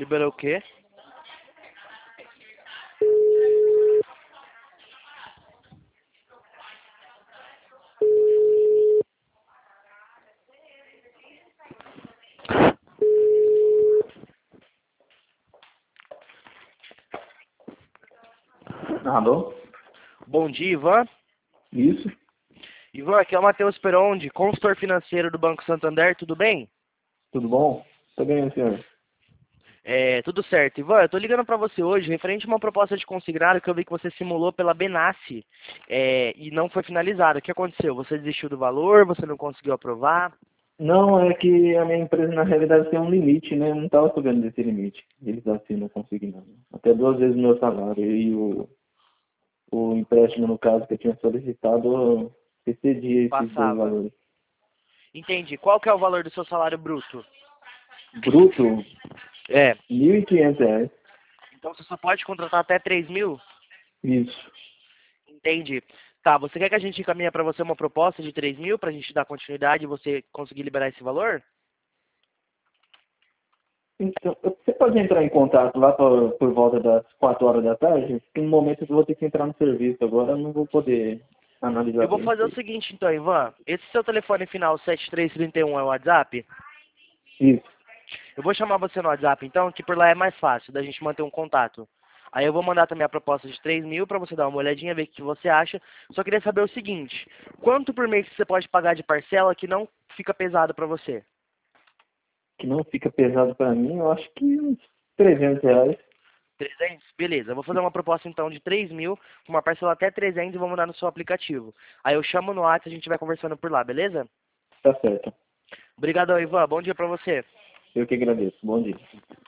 Liberou o quê? Alô? Bom dia, Ivan. Isso? Ivan, aqui é o Matheus Perondi, consultor financeiro do Banco Santander, tudo bem? Tudo bom? Tudo bem, senhor? Tudo certo. Ivan, eu tô ligando para você hoje referente a uma proposta de consignado que eu vi que você simulou pela Benassi e não foi finalizada. O que aconteceu? Você desistiu do valor? Você não conseguiu aprovar? Não, é que a minha empresa na realidade tem um limite, né? Eu não estava sabendo desse limite. Eles assinam consignado. Até 2 vezes o meu salário. E o empréstimo, no caso, que eu tinha solicitado, eu excedia esses dois Passava. valores. Entendi. Qual que é o valor do seu salário bruto? Bruto, É. R$ 1.500. Então você só pode contratar até 3.000? Isso. Entendi. Tá, você quer que a gente encaminhe para você uma proposta de 3.000 para a gente dar continuidade e você conseguir liberar esse valor? Então, você pode entrar em contato lá por volta das 4 horas da tarde? Porque no momento eu vou ter que entrar no serviço agora, eu não vou poder analisar Eu vou bem fazer isso o aí. seguinte então, Ivan. Esse seu telefone final 7331 é o WhatsApp? Isso, Eu vou chamar você no WhatsApp então, que por lá é mais fácil da gente manter um contato. Aí eu vou mandar também a proposta de 3.000 para você dar uma olhadinha, ver o que você acha. Só queria saber o seguinte, quanto por mês que você pode pagar de parcela que não fica pesado para você? que não fica pesado para mim, eu acho que uns R$ 300. 300? Beleza, eu vou fazer uma proposta então de 3.000, com uma parcela até 300 e vou mandar no seu aplicativo. Aí eu chamo no WhatsApp e a gente vai conversando por lá, beleza? Tá certo. Obrigadão, Ivan. Bom dia pra você. Eu que agradeço. Bom dia.